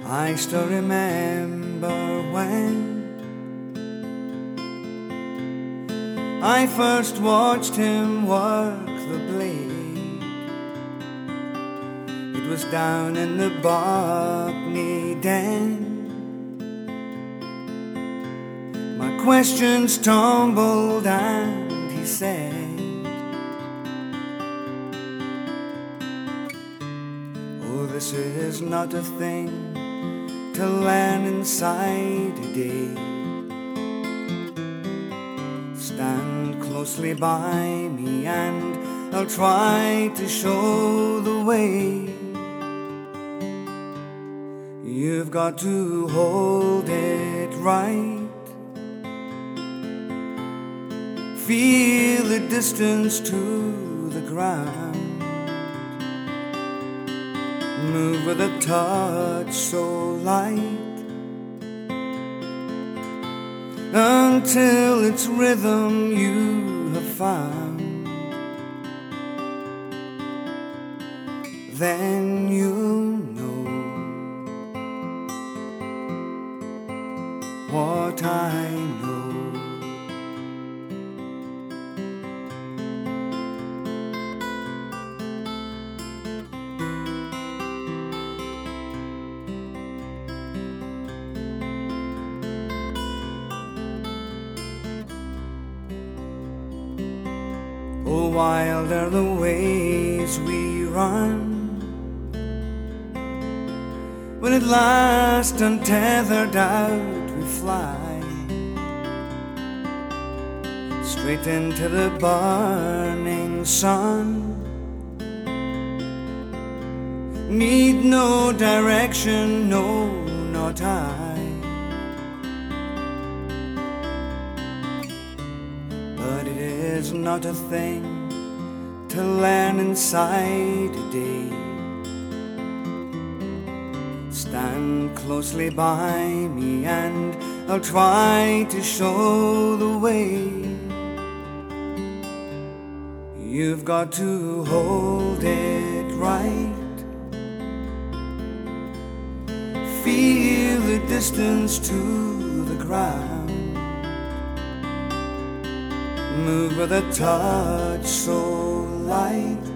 I still remember when I first watched him work the blade. It was down in the Barkney Den. My questions tumbled and he said, "Oh, this is not a thing to learn inside a day. Stand closely by me and I'll try to show the way. You've got to hold it right. Feel the distance to the ground. Move with a touch so light, until its rhythm you have found. Then you'll know what I know." Oh, wild are the ways we run, when at last untethered out we fly, straight into the burning sun. Need no direction, no, not I. But it is not a thing to learn inside a day. Stand closely by me and I'll try to show the way. You've got to hold it right. Feel the distance to the ground. Move with a touch so light,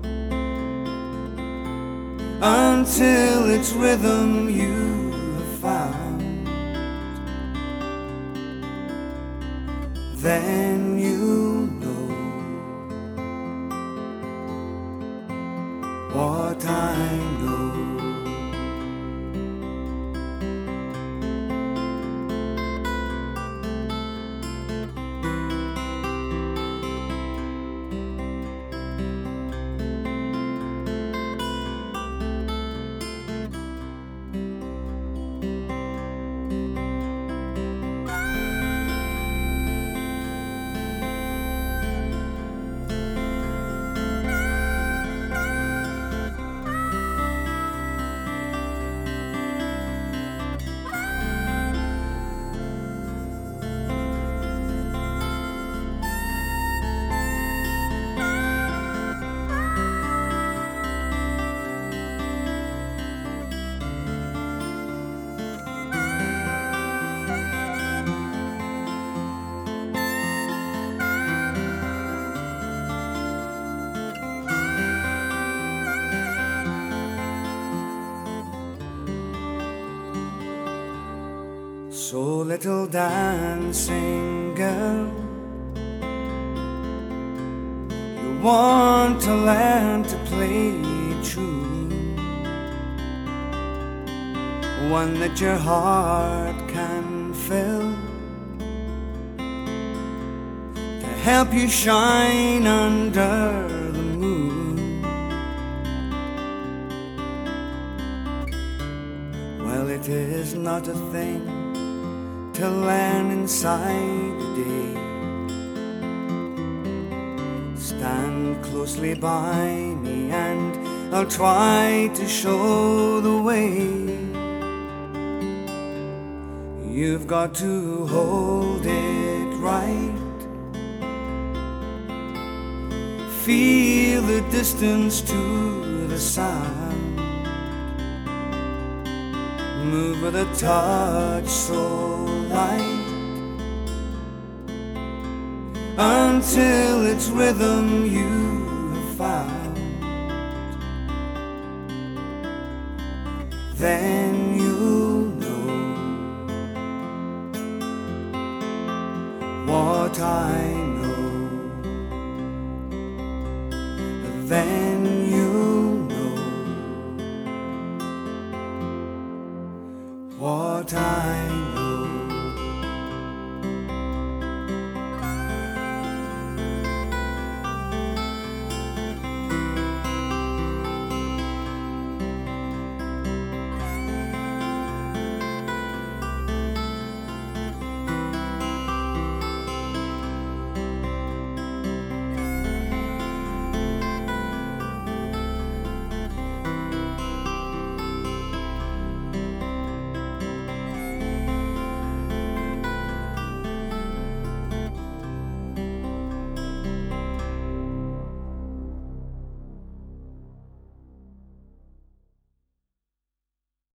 until its rhythm you have found. Then you'll know what I know. So little dancing girl, you want to learn to play tune, one that your heart can fill, to help you shine under the moon. Well, it is not a thing to learn inside a day. Stand closely by me and I'll try to show the way. You've got to hold it right. Feel the distance to the sound. move with a touch so light, until its rhythm you have found. Then you'll know what I know. Then